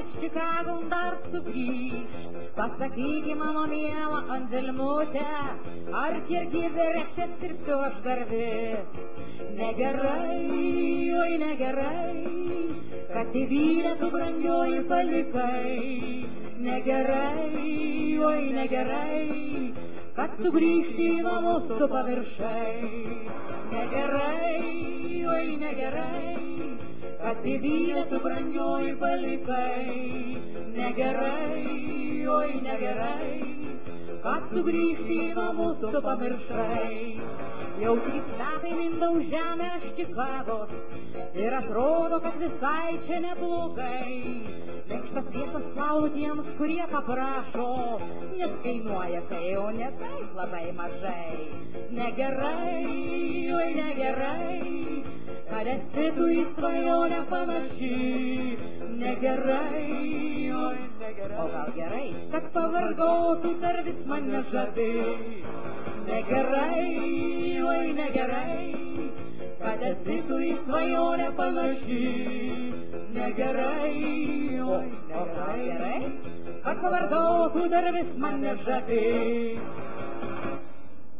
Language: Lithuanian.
iš Čikagos dar sugrįš. Pasakykime, mano miela Anzelmute, ar irgi verkšės dirbsiu aš dar vis? Negerai, oi negerai, kad tėvynę tu brangioji palikai. Negerai, oi negerai, kad sugrįžti į namus tu paviršai. Negerai, oi negerai, kad tėvynę tu brangioji palikai. Negerai, oi negerai, kad sugrįžti į namus tu pamiršai. Jau 3 metai mindau žemę aš Čikagos ir atrodo, kad visai čia neblogai. Lėkštas vietas plaunu tiems, kurie paprašo, nes kainuoja tai, o ne taip labai mažai. Negerai, oi negerai, kad esi tu į svajonę panaši. Negerai, oi negerai, o gal gerai, kad pavargau, tu dar vis mane žadi. Negerai, oi negerai, kad esi tu į svajonę panaši. Negerai, oi negerai, kad pavargau, tu dar vis mane žadi.